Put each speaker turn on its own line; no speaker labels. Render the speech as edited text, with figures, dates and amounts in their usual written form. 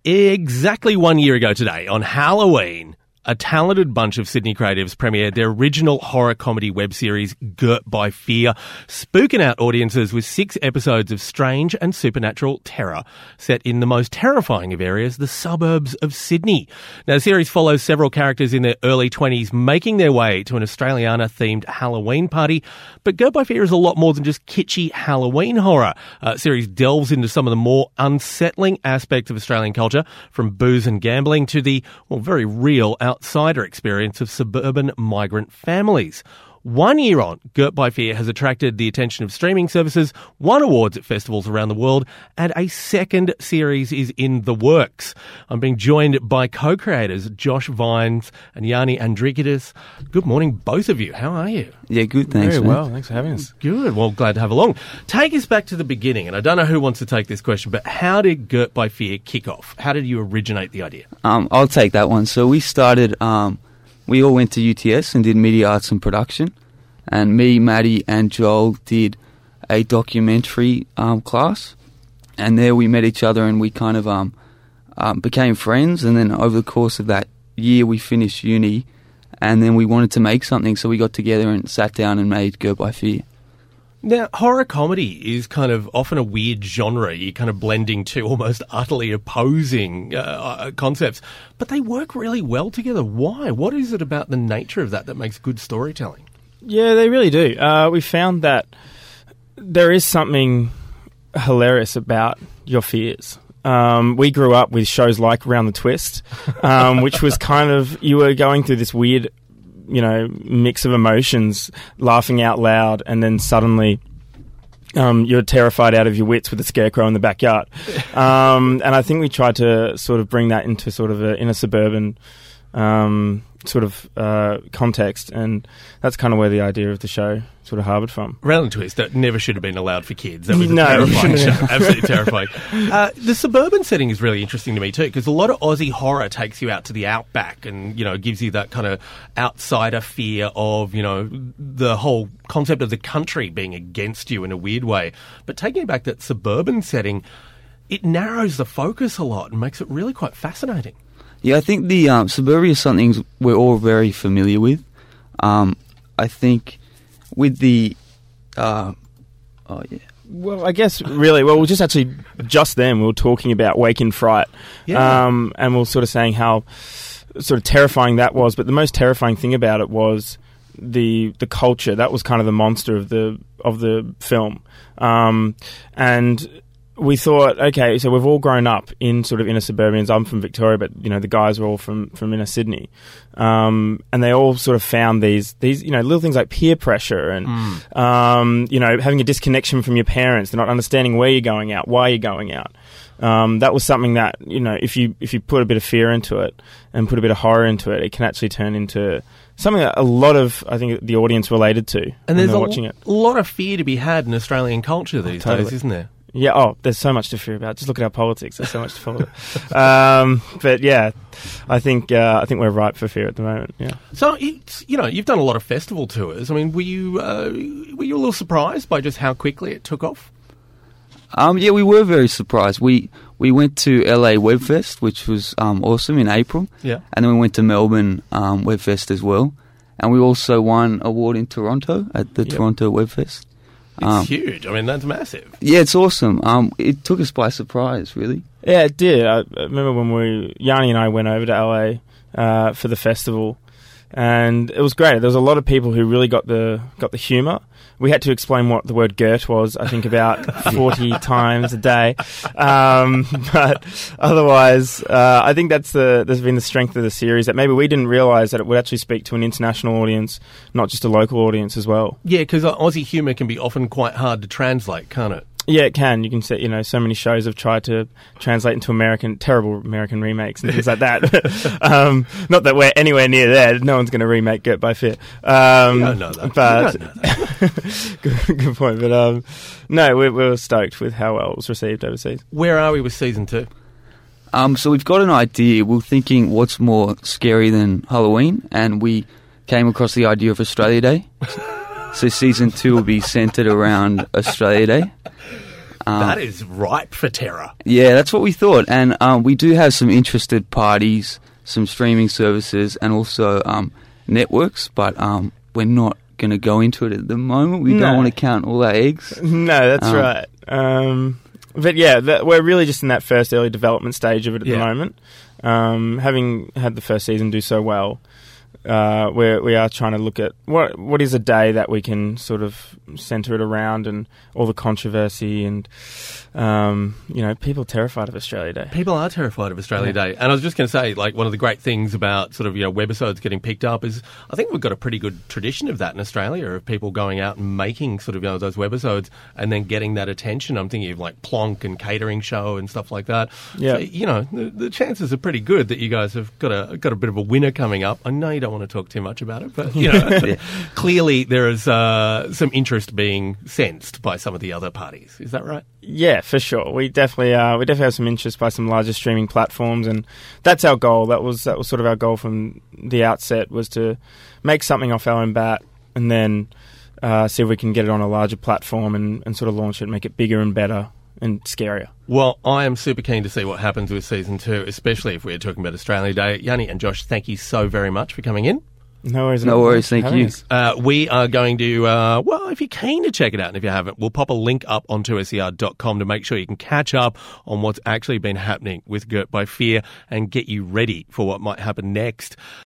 Exactly 1 year ago today, on Halloween, a talented bunch of Sydney creatives premiered their original horror comedy web series, Girt by Fear, spooking out audiences with 6 episodes of strange and supernatural terror set in the most terrifying of areas, the suburbs of Sydney. Now, the series follows several characters in their early 20s making their way to an Australiana-themed Halloween party, but Girt by Fear is a lot more than just kitschy Halloween horror. The series delves into some of the more unsettling aspects of Australian culture, from booze and gambling to the, very real outsider experience of suburban migrant families. 1 year on, Girt by Fear has attracted the attention of streaming services, won awards at festivals around the world, and a second series is in the works. I'm being joined by co-creators Josh Vines and Yanni Andrikidis. Good morning, both of you. How are you?
Yeah, good, thanks.
Very well, thanks for having us.
Good, well, glad to have along. Take us back to the beginning, and I don't know who wants to take this question, but how did Girt by Fear kick off? How did you originate the idea?
I'll take that one. So we started... we all went to UTS and did media arts and production, and me, Maddie and Joel did a documentary class, and there we met each other and we kind of became friends, and then over the course of that year we finished uni, and then we wanted to make something, so we got together and sat down and made Girt by Fear.
Now, horror comedy is kind of often a weird genre. You're kind of blending two almost utterly opposing concepts, but they work really well together. Why? What is it about the nature of that makes good storytelling?
Yeah, they really do. We found that there is something hilarious about your fears. We grew up with shows like Round the Twist, which was kind of, you were going through this weird, mix of emotions, laughing out loud, and then suddenly you're terrified out of your wits with a scarecrow in the backyard. And I think we tried to sort of bring that into sort of in a suburban context, and that's kind of where the idea of the show sort of harboured from.
Round the Twist, that never should have been allowed for kids. That was a terrifying show. Absolutely terrifying. The suburban setting is really interesting to me too, because a lot of Aussie horror takes you out to the outback and, gives you that kind of outsider fear of, the whole concept of the country being against you in a weird way. But taking it back, that suburban setting, it narrows the focus a lot and makes it really quite fascinating.
Yeah, I think the suburbia is something we're all very familiar with. I think with the... Well,
I guess really, just then we were talking about Wake in Fright.
Yeah.
And we were sort of saying how sort of terrifying that was, but the most terrifying thing about it was the culture. That was kind of the monster of the film. And we thought, okay, so we've all grown up in sort of inner suburbians. I'm from Victoria, but the guys were all from inner Sydney, and they all sort of found these little things like peer pressure and having a disconnection from your parents. They're not understanding where you're going out, why you're going out. That was something that if you put a bit of fear into it and put a bit of horror into it, it can actually turn into something that a lot of, I think, the audience related to.
And there's
watching it.
A lot of fear to be had in Australian culture these days, isn't there?
Yeah, there's so much to fear about. Just look at our politics. There's so much to follow. But yeah, I think we're ripe for fear at the moment. Yeah.
So you've done a lot of festival tours. I mean, were you a little surprised by just how quickly it took off?
Yeah, we were very surprised. We went to LA Webfest, which was awesome, in April.
Yeah.
And then we went to Melbourne Webfest as well. And we also won an award in Toronto at the Toronto Webfest.
It's huge. I mean, that's massive.
Yeah, it's awesome. It took us by surprise, really.
Yeah, it did. I remember when Yanni and I went over to LA for the festival, and it was great. There was a lot of people who really got the humour. We had to explain what the word Girt was, I think, about 40 times a day. But otherwise, I think there's been the strength of the series, that maybe we didn't realise that it would actually speak to an international audience, not just a local audience as well.
Yeah, because Aussie humour can be often quite hard to translate, can't it?
Yeah, it can. You can say, so many shows have tried to translate into terrible American remakes and things like that. Not that we're anywhere near there. No one's going to remake Girt by Fear.
You don't know that.
But
you don't know that.
good point. But no, we were stoked with how well it was received overseas.
Where are we with season 2?
So we've got an idea. We're thinking what's more scary than Halloween, and we came across the idea of Australia Day. So season 2 will be centred around Australia Day.
That is ripe for terror.
Yeah, that's what we thought. And we do have some interested parties, some streaming services, and also networks, but we're not going to go into it at the moment. We don't want to count all our eggs.
No, that's right. But yeah, we're really just in that first early development stage of it at the moment. Having had the first season do so well, we are trying to look at what is a day that we can sort of centre it around, and all the controversy and people are terrified of Australia Day.
People are terrified of Australia Day. And I was just going to say, like, one of the great things about sort of, webisodes getting picked up is I think we've got a pretty good tradition of that in Australia, of people going out and making sort of, those webisodes and then getting that attention. I'm thinking of like Plonk and Catering Show and stuff like that.
Yeah.
So, the chances are pretty good that you guys have got a bit of a winner coming up. I know you don't want to talk too much about it, but, clearly there is some interest being sensed by some of the other parties. Is that right?
Yeah, for sure. We definitely have some interest by some larger streaming platforms, and that's our goal. That was sort of our goal from the outset, was to make something off our own bat, and then see if we can get it on a larger platform and sort of launch it, make it bigger and better and scarier.
Well, I am super keen to see what happens with season 2, especially if we're talking about Australia Day. Yanni and Josh, thank you so very much for coming in.
No worries.
No worries, thank you.
We are going to, if you're keen to check it out, and if you haven't, we'll pop a link up on 2SER.com to make sure you can catch up on what's actually been happening with Girt by Fear and get you ready for what might happen next.